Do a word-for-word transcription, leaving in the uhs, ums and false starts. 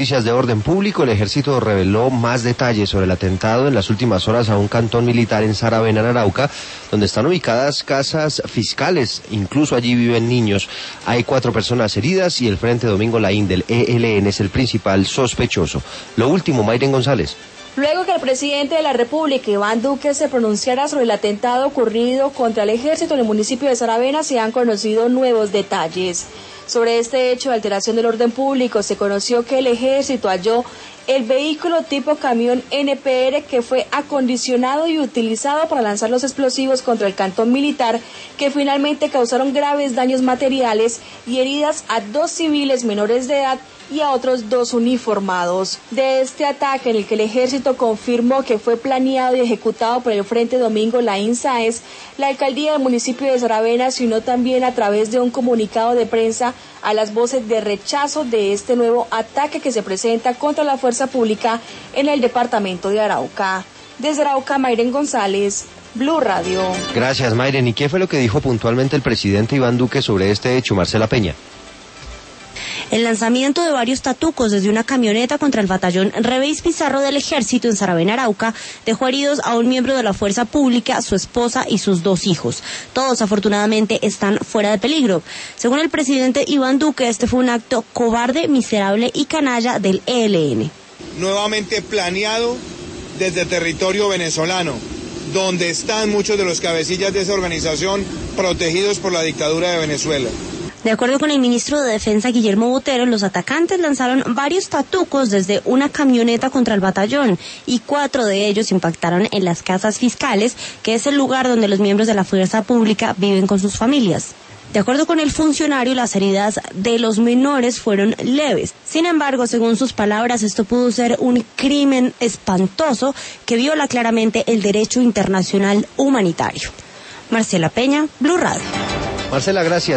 Noticias de orden público, el ejército reveló más detalles sobre el atentado en las últimas horas a un cantón militar en Saravena, en Arauca, donde están ubicadas casas fiscales, incluso allí viven niños. Hay cuatro personas heridas y el Frente Domingo Laín del E L N es el principal sospechoso. Lo último, Mayren González. Luego que el presidente de la República, Iván Duque, se pronunciara sobre el atentado ocurrido contra el ejército en el municipio de Saravena, se han conocido nuevos detalles. Sobre este hecho de alteración del orden público, se conoció que el ejército halló el vehículo tipo camión N P R que fue acondicionado y utilizado para lanzar los explosivos contra el cantón militar, que finalmente causaron graves daños materiales y heridas a dos civiles menores de edad y a otros dos uniformados. De este ataque, en el que el ejército confirmó que fue planeado y ejecutado por el Frente Domingo Laín Sáez, la alcaldía del municipio de Saravena se unió también a través de un comunicado de prensa a las voces de rechazo de este nuevo ataque que se presenta contra la fuerza pública en el departamento de Arauca. Desde Arauca, Mayren González, Blue Radio. Gracias, Mayren. ¿Y qué fue lo que dijo puntualmente el presidente Iván Duque sobre este hecho, Marcela Peña? El lanzamiento de varios tatucos desde una camioneta contra el batallón Reveis Pizarro del ejército en Saravena, Arauca, dejó heridos a un miembro de la fuerza pública, su esposa y sus dos hijos. Todos, afortunadamente, están fuera de peligro. Según el presidente Iván Duque, este fue un acto cobarde, miserable y canalla del E L N. Nuevamente planeado desde territorio venezolano, donde están muchos de los cabecillas de esa organización protegidos por la dictadura de Venezuela. De acuerdo con el ministro de Defensa, Guillermo Botero, los atacantes lanzaron varios tatucos desde una camioneta contra el batallón y cuatro de ellos impactaron en las casas fiscales, que es el lugar donde los miembros de la fuerza pública viven con sus familias. De acuerdo con el funcionario, las heridas de los menores fueron leves. Sin embargo, según sus palabras, esto pudo ser un crimen espantoso que viola claramente el derecho internacional humanitario. Marcela Peña, Blue Radio. Marcela, gracias.